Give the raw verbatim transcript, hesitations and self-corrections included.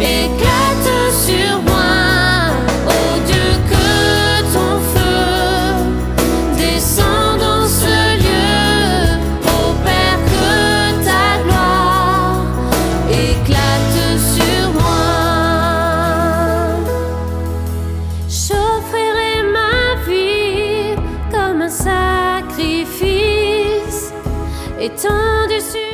éclate sur moi. Oh Dieu, que ton feu descend dans ce lieu. Oh Père, que ta gloire éclate sur moi. J'offrirai ma vie comme un sacrifice étendu sur